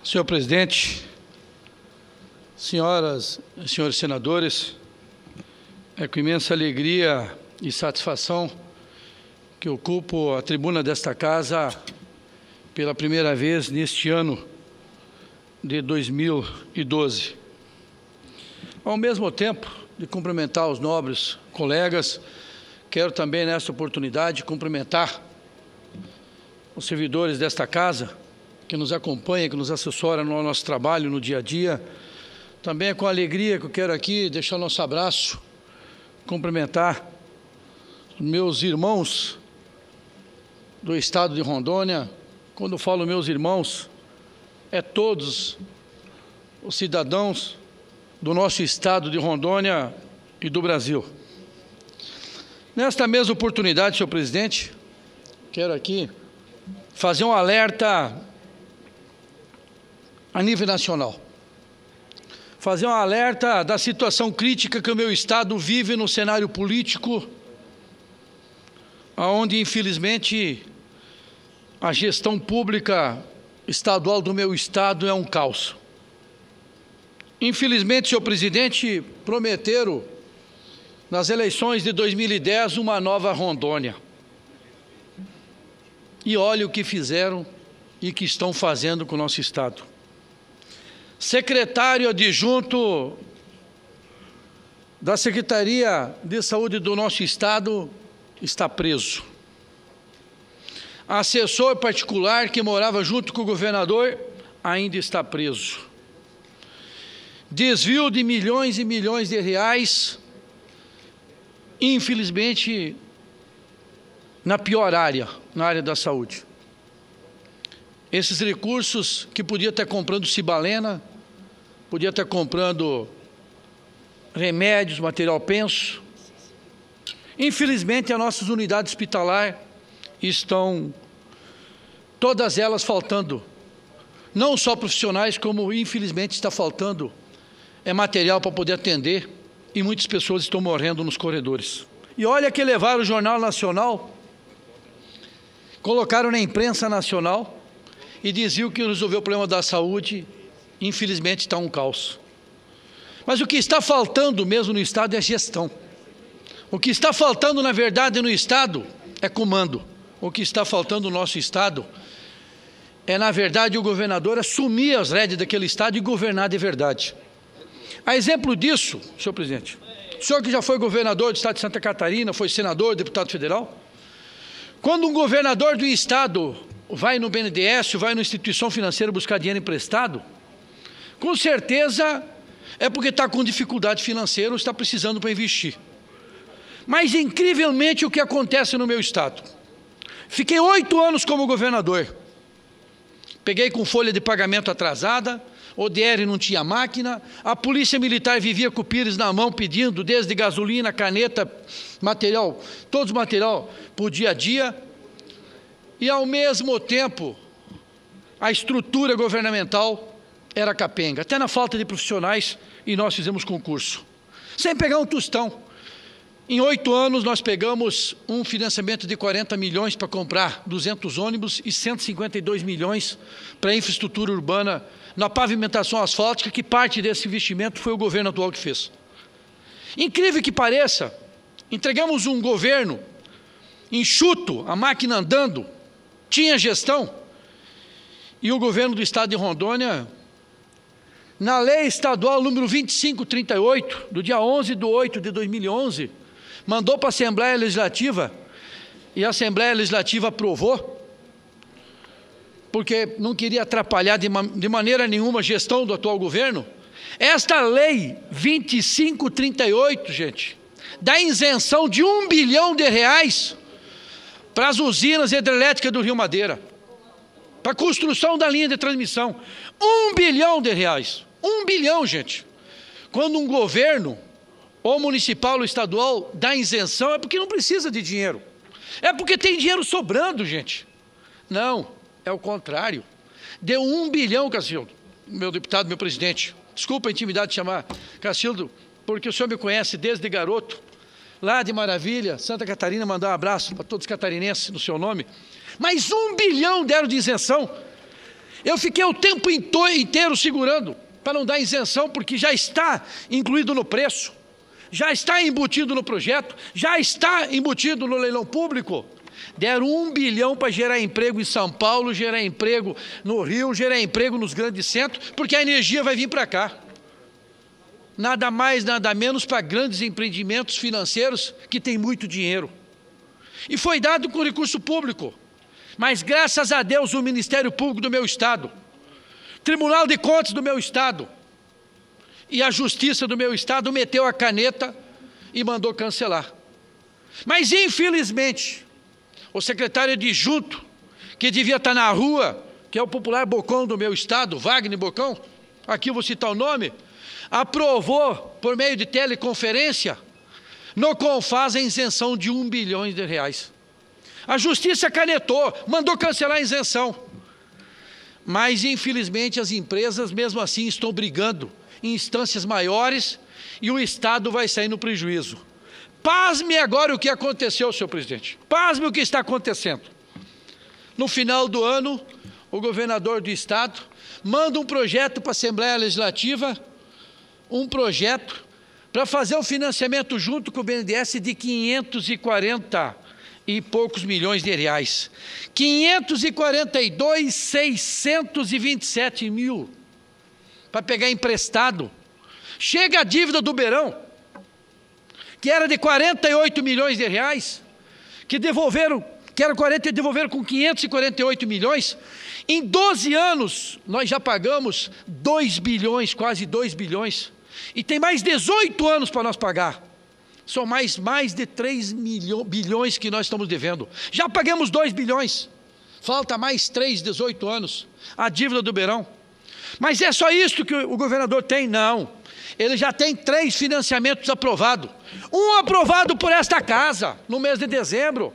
Senhor presidente, senhoras e senhores senadores, é com imensa alegria e satisfação que ocupo a tribuna desta casa pela primeira vez neste ano de 2012. Ao mesmo tempo de cumprimentar os nobres colegas, quero também nesta oportunidade cumprimentar os servidores desta casa que nos acompanham, que nos assessoram no nosso trabalho, no dia a dia. Também é com alegria que eu quero aqui deixar o nosso abraço, cumprimentar meus irmãos do estado de Rondônia. Quando eu falo meus irmãos, é todos os cidadãos do nosso estado de Rondônia e do Brasil. Nesta mesma oportunidade, senhor presidente, quero aqui fazer um alerta a nível nacional. Fazer um alerta da situação crítica que o meu estado vive no cenário político, onde, infelizmente, a gestão pública estadual do meu estado é um caos. Infelizmente, senhor presidente, prometeram nas eleições de 2010 uma nova Rondônia. E olha o que fizeram e que estão fazendo com o nosso estado. Secretário adjunto da Secretaria de Saúde do nosso estado está preso. Assessor particular que morava junto com o governador ainda está preso. Desvio de milhões e milhões de reais, infelizmente, na pior área, na área da saúde. Esses recursos que podia estar comprando cibalena, podia estar comprando remédios, material penso. Infelizmente, as nossas unidades hospitalares estão, todas elas faltando, não só profissionais, como infelizmente está faltando material para poder atender, e muitas pessoas estão morrendo nos corredores. E olha que levaram o Jornal Nacional, colocaram na imprensa nacional e diziam que resolveu o problema da saúde. Infelizmente está um caos. Mas o que está faltando mesmo no estado é gestão. O que está faltando, na verdade, no estado é comando. O que está faltando no nosso estado é, na verdade, o governador assumir as rédeas daquele estado e governar de verdade. A exemplo disso, senhor presidente, o senhor que já foi governador do estado de Santa Catarina, foi senador, deputado federal, quando um governador do estado vai no BNDES, vai na instituição financeira buscar dinheiro emprestado, com certeza é porque está com dificuldade financeira ou está precisando para investir. Mas, incrivelmente, o que acontece no meu estado? Fiquei 8 anos como governador. Peguei com folha de pagamento atrasada, o DR não tinha máquina, a polícia militar vivia com o pires na mão pedindo desde gasolina, caneta, material, todos os material para o dia a dia. E, ao mesmo tempo, a estrutura governamental era capenga, até na falta de profissionais, e nós fizemos concurso. Sem pegar um tostão. Em 8 anos, nós pegamos um financiamento de 40 milhões para comprar 200 ônibus e 152 milhões para a infraestrutura urbana, na pavimentação asfáltica, que parte desse investimento foi o governo atual que fez. Incrível que pareça, entregamos um governo enxuto, a máquina andando, tinha gestão, e o governo do estado de Rondônia, na lei estadual número 2538, do dia 11/8 de 2011, mandou para a Assembleia Legislativa, e a Assembleia Legislativa aprovou, porque não queria atrapalhar de maneira nenhuma a gestão do atual governo. Esta lei 2538, gente, dá isenção de R$1 bilhão para as usinas hidrelétricas do Rio Madeira, para a construção da linha de transmissão. R$1 bilhão. R$1 bilhão, gente. Quando um governo, ou municipal ou estadual, dá isenção, é porque não precisa de dinheiro. É porque tem dinheiro sobrando, gente. Não, é o contrário. Deu R$1 bilhão, Cacildo, meu deputado, meu presidente. Desculpa a intimidade de chamar Cacildo, porque o senhor me conhece desde garoto. Lá de Maravilha, Santa Catarina, mandar um abraço para todos os catarinenses no seu nome. Mas R$1 bilhão deram de isenção. Eu fiquei o tempo inteiro segurando para não dar isenção, porque já está incluído no preço, já está embutido no projeto, já está embutido no leilão público. Deram 1 bilhão para gerar emprego em São Paulo, gerar emprego no Rio, gerar emprego nos grandes centros, porque a energia vai vir para cá. Nada mais, nada menos para grandes empreendimentos financeiros que têm muito dinheiro. E foi dado com recurso público. Mas graças a Deus o Ministério Público do meu estado, Tribunal de Contas do meu estado e a Justiça do meu estado meteu a caneta e mandou cancelar. Mas infelizmente, o secretário adjunto, que devia estar na rua, que é o popular Bocão do meu estado, Wagner Bocão, aqui eu vou citar o nome, aprovou, por meio de teleconferência, no CONFAS a isenção de R$1 bilhão. A Justiça canetou, mandou cancelar a isenção. Mas, infelizmente, as empresas, mesmo assim, estão brigando em instâncias maiores e o Estado vai sair no prejuízo. Pasme agora o que aconteceu, senhor presidente. Pasme o que está acontecendo. No final do ano, o governador do Estado manda um projeto para a Assembleia Legislativa, um projeto para fazer um financiamento junto com o BNDES de 540 e poucos milhões de reais. 542.627 mil para pegar emprestado. Chega a dívida do Beirão, que era de 48 milhões de reais, que devolveram com 548 milhões. Em 12 anos, nós já pagamos 2 bilhões, quase 2 bilhões. E tem mais 18 anos para nós pagar. São mais de 3 bilhões que nós estamos devendo. Já pagamos 2 bilhões. Falta mais 18 anos. A dívida do Beirão. Mas é só isso que o governador tem? Não. Ele já tem 3 financiamentos aprovados. Um aprovado por esta casa, no mês de dezembro,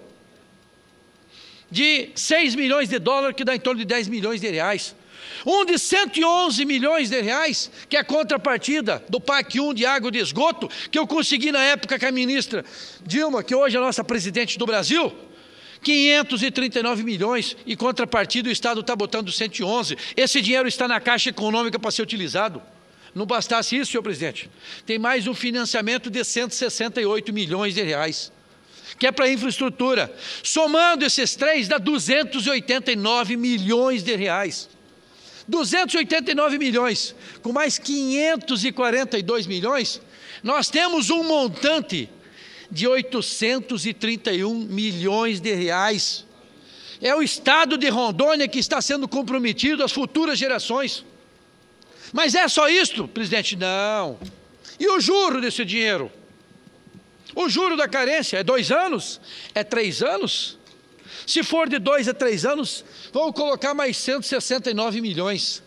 de 6 milhões de dólares, que dá em torno de 10 milhões de reais. Um de 111 milhões de reais, que é a contrapartida do PAC 1 de água e de esgoto, que eu consegui na época com a ministra Dilma, que hoje é a nossa presidente do Brasil, 539 milhões, e contrapartida o Estado está botando 111. Esse dinheiro está na Caixa Econômica para ser utilizado. Não bastasse isso, senhor presidente, tem mais um financiamento de 168 milhões de reais, que é para a infraestrutura. Somando esses 3, dá 289 milhões de reais. 289 milhões, com mais 542 milhões, nós temos um montante de 831 milhões de reais. É o Estado de Rondônia que está sendo comprometido às futuras gerações. Mas é só isso, presidente? Não. E o juro desse dinheiro? O juro da carência é 2 anos? É 3 anos? Se for de 2 a 3 anos, vamos colocar mais 169 milhões.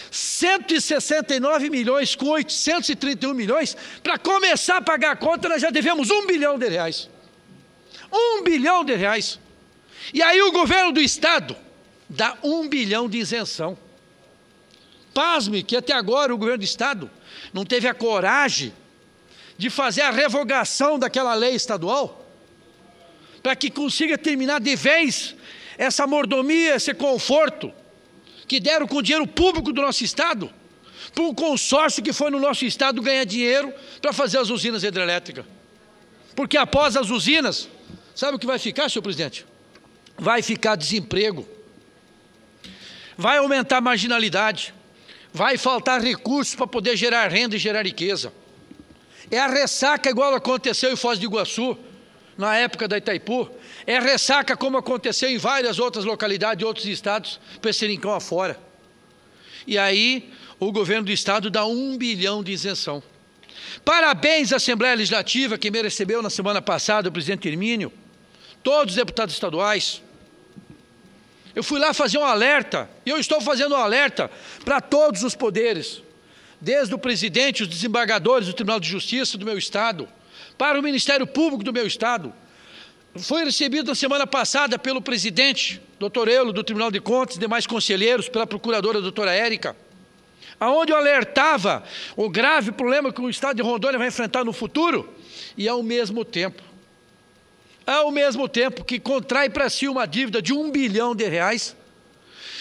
169 milhões com 831 milhões, para começar a pagar a conta, nós já devemos 1 bilhão de reais. 1 bilhão de reais. E aí o governo do Estado dá 1 bilhão de isenção. Pasme que até agora o governo do Estado não teve a coragem de fazer a revogação daquela lei estadual, para que consiga terminar de vez essa mordomia, esse conforto, que deram com o dinheiro público do nosso Estado, para um consórcio que foi no nosso Estado ganhar dinheiro para fazer as usinas hidrelétricas. Porque após as usinas, sabe o que vai ficar, senhor presidente? Vai ficar desemprego, vai aumentar a marginalidade, vai faltar recursos para poder gerar renda e gerar riqueza. É a ressaca igual aconteceu em Foz do Iguaçu, na época da Itaipu, é ressaca como aconteceu em várias outras localidades, outros estados, Pecerincão afora. E aí, o governo do estado dá 1 bilhão de isenção. Parabéns à Assembleia Legislativa, que me recebeu na semana passada, o presidente Hermínio, todos os deputados estaduais. Eu fui lá fazer um alerta, e eu estou fazendo um alerta para todos os poderes, desde o presidente, os desembargadores do Tribunal de Justiça do meu estado, para o Ministério Público do meu estado. Foi recebido na semana passada pelo presidente, doutor Eulo, do Tribunal de Contas, demais conselheiros, pela procuradora doutora Érica, aonde eu alertava o grave problema que o estado de Rondônia vai enfrentar no futuro, e ao mesmo tempo que contrai para si uma dívida de 1 bilhão de reais,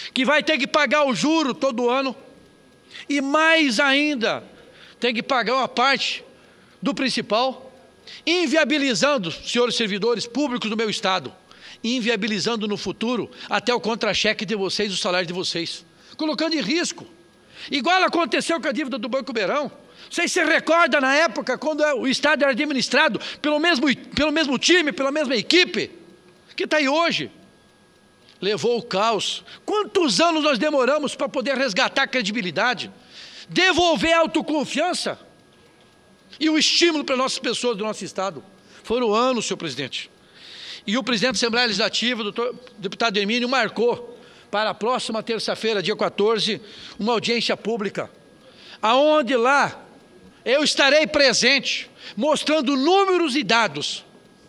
que vai ter que pagar o juro todo ano, e mais ainda, tem que pagar uma parte do principal, inviabilizando, senhores servidores públicos do meu estado, inviabilizando no futuro até o contra-cheque de vocês, o salário de vocês, colocando em risco, igual aconteceu com a dívida do Banco Beirão. Vocês se recordam na época, quando o estado era administrado pelo mesmo time, pela mesma equipe, que está aí hoje? Levou o caos. Quantos anos nós demoramos para poder resgatar a credibilidade, devolver a autoconfiança e o estímulo para nossas pessoas do nosso estado? Foram anos, senhor presidente. E o presidente da Assembleia Legislativa, o deputado Hermínio, marcou para a próxima terça-feira, dia 14, uma audiência pública, aonde lá eu estarei presente, mostrando números e dados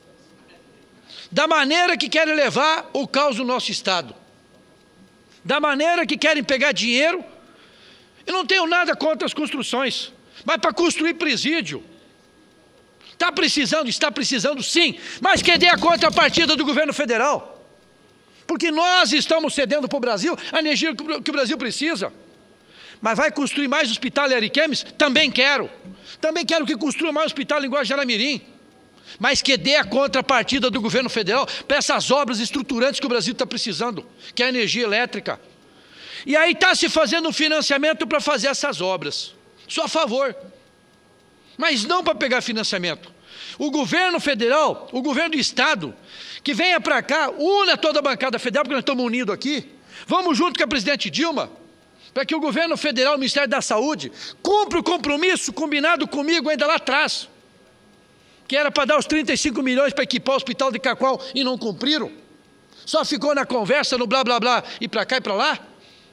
da maneira que querem levar o caos do nosso estado, da maneira que querem pegar dinheiro. Eu não tenho nada contra as construções, mas para construir presídio, está precisando sim, mas cadê a contrapartida do governo federal? Porque nós estamos cedendo para o Brasil a energia que o Brasil precisa. Mas vai construir mais hospital em Ariquemes? Também quero que construa mais hospital em Guajará-Mirim, mas que dê a contrapartida do governo federal para essas obras estruturantes que o Brasil está precisando, que é a energia elétrica. E aí está se fazendo um financiamento para fazer essas obras, sou a favor, mas não para pegar financiamento. O governo federal, o governo do estado, que venha para cá, una toda a bancada federal, porque nós estamos unidos aqui, vamos junto com a presidente Dilma, para que o governo federal, o Ministério da Saúde, cumpra o compromisso combinado comigo ainda lá atrás, que era para dar os 35 milhões para equipar o hospital de Cacoal, e não cumpriram, só ficou na conversa, no blá blá blá, e para cá e para lá.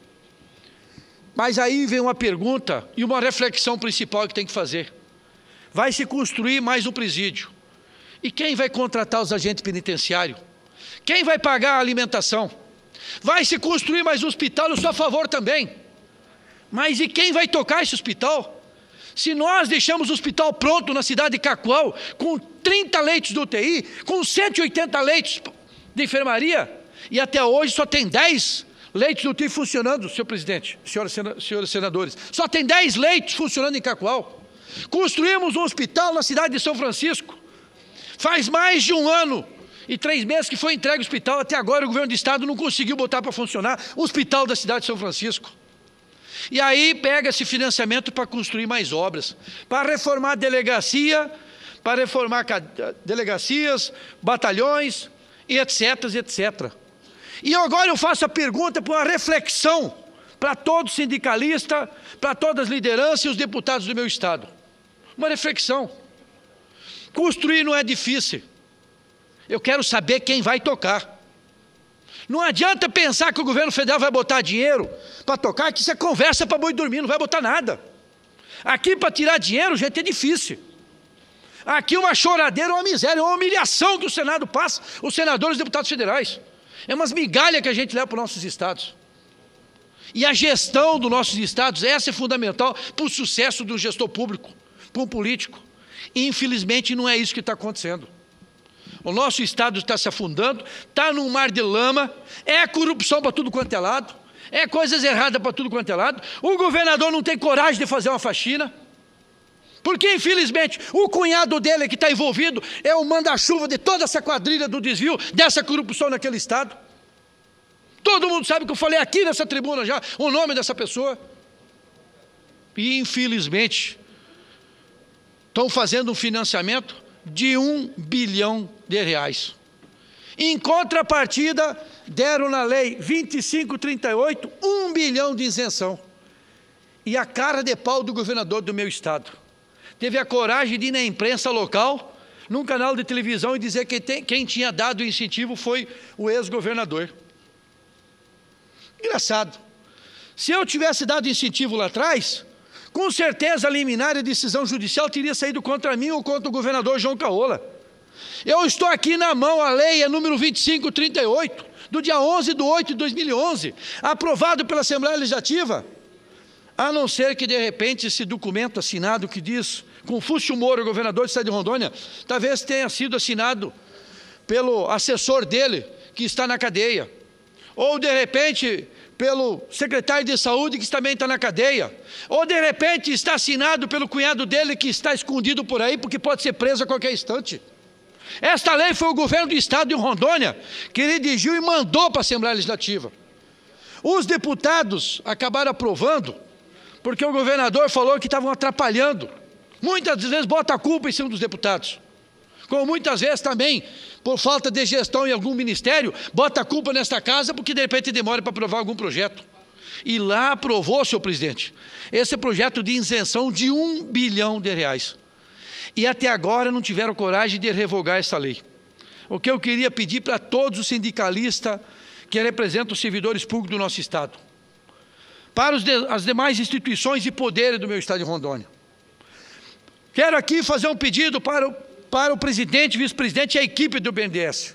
Mas aí vem uma pergunta e uma reflexão principal que tem que fazer. Vai se construir mais um presídio, e quem vai contratar os agentes penitenciários? Quem vai pagar a alimentação? Vai se construir mais um hospital, eu sou a favor também, mas e quem vai tocar esse hospital? Se nós deixamos o hospital pronto na cidade de Cacoal, com 30 leitos de UTI, com 180 leitos de enfermaria, e até hoje só tem 10 leitos de UTI funcionando, senhor presidente, senhores senadores, só tem 10 leitos funcionando em Cacoal. Construímos um hospital na cidade de São Francisco, faz mais de 1 ano e 3 meses que foi entregue o hospital, até agora o governo do estado não conseguiu botar para funcionar o hospital da cidade de São Francisco. E aí pega esse financiamento para construir mais obras, para reformar delegacia, para reformar delegacias, batalhões, e etc, etc. E agora eu faço a pergunta para uma reflexão, para todo sindicalista, para todas as lideranças e os deputados do meu estado. Uma reflexão. Construir não é difícil. Eu quero saber quem vai tocar. Não adianta pensar que o governo federal vai botar dinheiro para tocar, que isso é conversa para boi dormir, não vai botar nada. Aqui para tirar dinheiro, gente, é difícil. Aqui uma choradeira, uma miséria, uma humilhação que o Senado passa, os senadores e deputados federais. É umas migalhas que a gente leva para os nossos estados. E a gestão dos nossos estados, essa é fundamental para o sucesso do gestor público, para um político. Infelizmente não é isso que está acontecendo. O nosso estado está se afundando, está num mar de lama, é corrupção para tudo quanto é lado, é coisas erradas para tudo quanto é lado. O governador não tem coragem de fazer uma faxina, porque infelizmente o cunhado dele que está envolvido é o manda-chuva de toda essa quadrilha do desvio, dessa corrupção naquele estado. Todo mundo sabe que eu falei aqui nessa tribuna já o nome dessa pessoa. E infelizmente estão fazendo um financiamento de R$1 bilhão. Em contrapartida, deram na lei 2538, R$1 bilhão de isenção. E a cara de pau do governador do meu estado teve a coragem de ir na imprensa local, num canal de televisão, e dizer que quem tinha dado o incentivo foi o ex-governador. Engraçado. Se eu tivesse dado incentivo lá atrás, com certeza a liminar e decisão judicial teria saído contra mim ou contra o governador João Caola. Eu estou aqui na mão, a lei é número 2538, do dia 11/8/2011, aprovado pela Assembleia Legislativa, a não ser que de repente esse documento assinado que diz Confúcio Moro, governador do estado de Rondônia, talvez tenha sido assinado pelo assessor dele, que está na cadeia, ou de repente pelo secretário de saúde, que também está na cadeia, ou de repente está assinado pelo cunhado dele, que está escondido por aí, porque pode ser preso a qualquer instante. Esta lei foi o governo do estado de Rondônia que redigiu e mandou para a Assembleia Legislativa. Os deputados acabaram aprovando, porque o governador falou que estavam atrapalhando. Muitas vezes bota a culpa em cima dos deputados, como muitas vezes também, por falta de gestão em algum ministério, bota a culpa nesta casa, porque de repente demora para aprovar algum projeto. E lá aprovou, senhor presidente, esse projeto de isenção de R$1 bilhão. E até agora não tiveram coragem de revogar essa lei. O que eu queria pedir para todos os sindicalistas que representam os servidores públicos do nosso estado, para as demais instituições e poderes do meu estado de Rondônia, quero aqui fazer um pedido para o presidente, vice-presidente e a equipe do BNDES.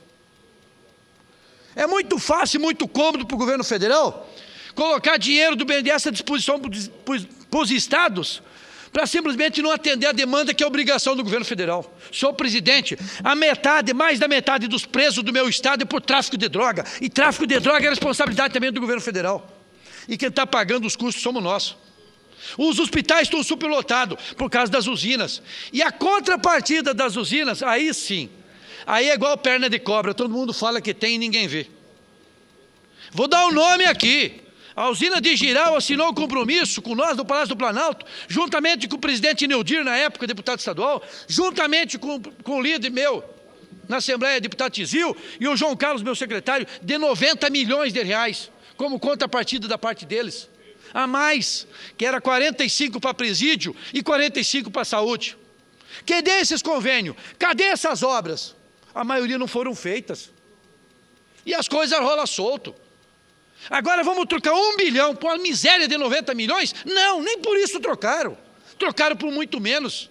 É muito fácil e muito cômodo para o governo federal colocar dinheiro do BNDES à disposição para os estados, para simplesmente não atender a demanda que é obrigação do governo federal. Senhor presidente, mais da metade dos presos do meu estado é por tráfico de droga, e tráfico de droga é responsabilidade também do governo federal. E quem está pagando os custos somos nós. Os hospitais estão superlotados por causa das usinas. E a contrapartida das usinas, aí sim, aí é igual perna de cobra, todo mundo fala que tem e ninguém vê. Vou dar o nome aqui. A usina de Jirau assinou um compromisso com nós do Palácio do Planalto, juntamente com o presidente Neudir, na época, deputado estadual, juntamente com o líder meu, na Assembleia, deputado Tizil, e o João Carlos, meu secretário, de R$90 milhões, como contrapartida da parte deles. A mais, que era 45 para presídio e 45 para saúde. Cadê esses convênios? Cadê essas obras? A maioria não foram feitas. E as coisas rolam solto. Agora vamos trocar R$1 bilhão por uma miséria de 90 milhões? Não, nem por isso trocaram. Trocaram por muito menos.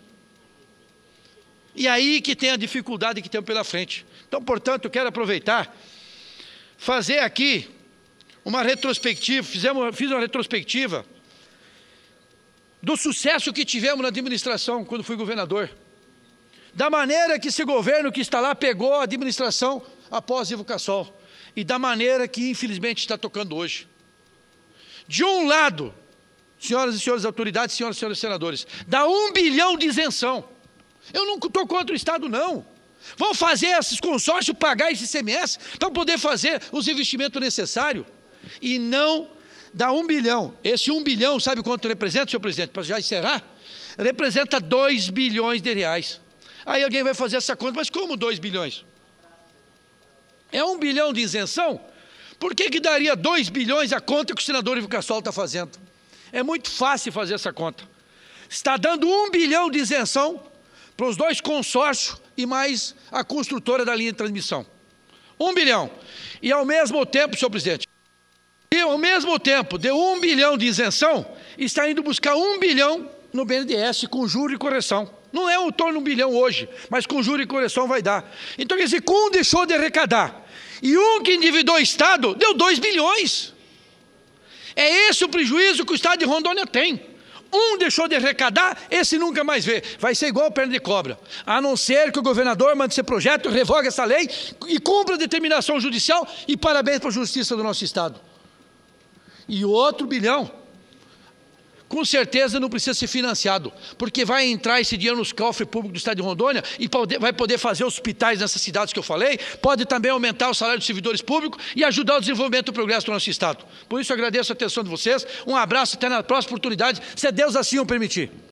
E aí que tem a dificuldade que temos pela frente. Então, portanto, eu quero aproveitar, fazer aqui uma retrospectiva, fiz uma retrospectiva do sucesso que tivemos na administração quando fui governador. Da maneira que esse governo que está lá pegou a administração após Ivo Cassol. E da maneira que infelizmente está tocando hoje. De um lado, senhoras e senhores autoridades, senhoras e senhores senadores, dá R$1 bilhão de isenção. Eu não estou contra o Estado, não. Vão fazer esses consórcios pagar esse ICMS para poder fazer os investimentos necessários. E não dá R$1 bilhão. Esse R$1 bilhão, sabe quanto representa, senhor presidente? Para já encerrar, representa R$2 bilhões. Aí alguém vai fazer essa conta, mas como 2 bilhões? É R$1 bilhão de isenção? Por que daria 2 bilhões a conta que o senador Ivo Cassol está fazendo? É muito fácil fazer essa conta. Está dando R$1 bilhão de isenção para os 2 consórcios e mais a construtora da linha de transmissão. R$1 bilhão. E ao mesmo tempo, senhor presidente, de R$1 bilhão de isenção, está indo buscar R$1 bilhão no BNDES com juro e correção. Não é um torno de R$1 bilhão hoje, mas com juro e correção vai dar. Então, quer dizer, que um deixou de arrecadar e um que endividou o Estado, deu 2 bilhões. É esse o prejuízo que o Estado de Rondônia tem. Um deixou de arrecadar, esse nunca mais vê. Vai ser igual perna de cobra. A não ser que o governador mande esse projeto, revogue essa lei e cumpra a determinação judicial, e parabéns para a justiça do nosso Estado. E o outro bilhão, com certeza não precisa ser financiado, porque vai entrar esse dinheiro nos cofres públicos do Estado de Rondônia e vai poder fazer hospitais nessas cidades que eu falei, pode também aumentar o salário dos servidores públicos e ajudar o desenvolvimento e o progresso do nosso Estado. Por isso eu agradeço a atenção de vocês, um abraço, até na próxima oportunidade, se Deus assim o permitir.